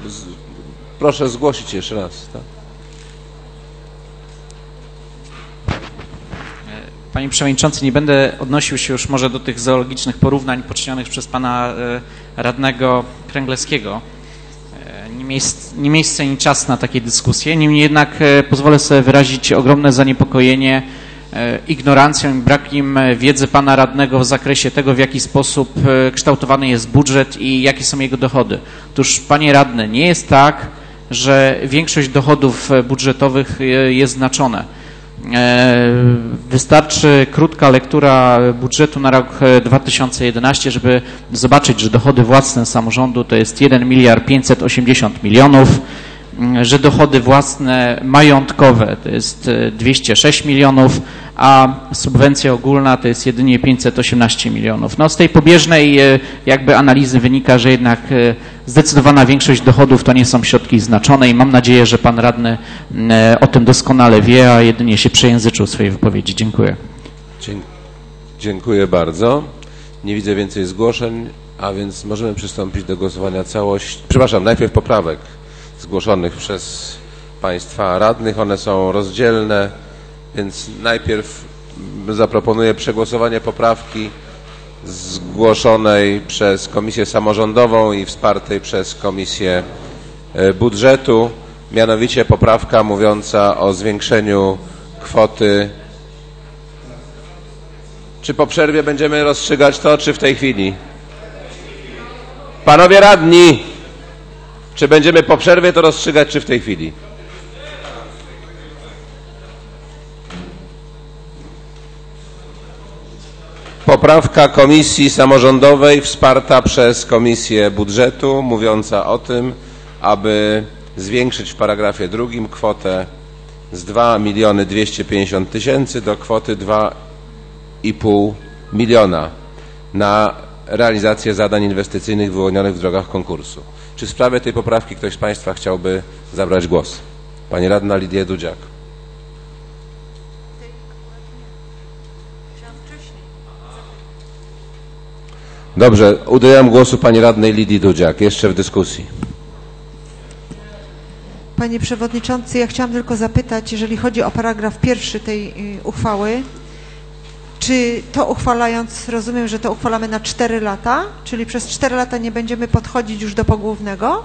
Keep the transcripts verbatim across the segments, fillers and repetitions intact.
z, proszę zgłosić jeszcze raz. Tak? Panie Przewodniczący, nie będę odnosił się już może do tych zoologicznych porównań poczynionych przez pana radnego Kręglewskiego. Nie miejsce, nie miejsce, ni czas na takie dyskusje. Niemniej jednak pozwolę sobie wyrazić ogromne zaniepokojenie ignorancją i brakiem wiedzy pana radnego w zakresie tego, w jaki sposób kształtowany jest budżet i jakie są jego dochody. Otóż, panie radny, nie jest tak, że większość dochodów budżetowych jest znaczona. Wystarczy krótka lektura budżetu na rok dwa tysiące jedenasty, żeby zobaczyć, że dochody własne samorządu to jest jeden miliard pięćset osiemdziesiąt milionów, że dochody własne majątkowe to jest dwieście sześć milionów, a subwencja ogólna to jest jedynie pięćset osiemnaście milionów. No, z tej pobieżnej jakby analizy wynika, że jednak zdecydowana większość dochodów to nie są środki znaczone i mam nadzieję, że pan radny o tym doskonale wie, a jedynie się przejęzyczył w swojej wypowiedzi. Dziękuję. Dziękuję bardzo. Nie widzę więcej zgłoszeń, a więc możemy przystąpić do głosowania całości. Przepraszam, najpierw poprawek zgłoszonych przez państwa radnych. One są rozdzielne, więc najpierw zaproponuję przegłosowanie poprawki zgłoszonej przez Komisję Samorządową i wspartej przez Komisję Budżetu, mianowicie poprawka mówiąca o zwiększeniu kwoty. Czy po przerwie będziemy rozstrzygać to, czy w tej chwili? Panowie radni, czy będziemy po przerwie to rozstrzygać, czy w tej chwili? Poprawka Komisji Samorządowej wsparta przez Komisję Budżetu mówiąca o tym, aby zwiększyć w paragrafie drugim kwotę z dwa miliony dwieście pięćdziesiąt tysięcy do kwoty dwa i pół miliona na realizację zadań inwestycyjnych wyłonionych w drogach konkursu. Czy w sprawie tej poprawki ktoś z państwa chciałby zabrać głos? Pani radna Lidia Dudziak. Dobrze, udzielam głosu pani radnej Lidii Dudziak. Jeszcze w dyskusji. Panie Przewodniczący, ja chciałam tylko zapytać, jeżeli chodzi o paragraf pierwszy tej uchwały, czy to uchwalając, rozumiem, że to uchwalamy na cztery lata, czyli przez cztery lata nie będziemy podchodzić już do pogłównego?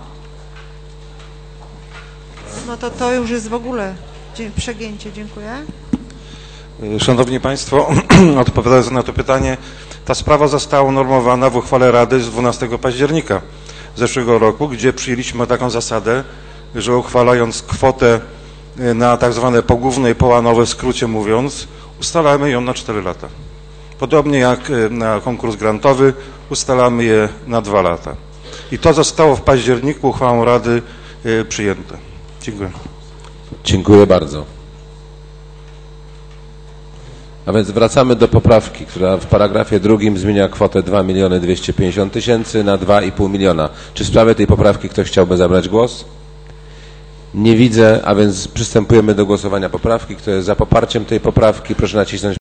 No to to już jest w ogóle przegięcie. Dziękuję. Szanowni Państwo, odpowiadając na to pytanie, ta sprawa została unormowana w uchwale Rady z dwunastego października zeszłego roku, gdzie przyjęliśmy taką zasadę, że uchwalając kwotę na tak zwane pogłówne i połanowe, w skrócie mówiąc, ustalamy ją na cztery lata. Podobnie jak na konkurs grantowy ustalamy je na dwa lata. I to zostało w październiku uchwałą Rady przyjęte. Dziękuję. Dziękuję bardzo. A więc wracamy do poprawki, która w paragrafie drugim zmienia kwotę dwa miliony dwieście pięćdziesiąt tysięcy na dwa i pół miliona. Czy w sprawie tej poprawki ktoś chciałby zabrać głos? Nie widzę, a więc przystępujemy do głosowania poprawki. Kto jest za poparciem tej poprawki, proszę nacisnąć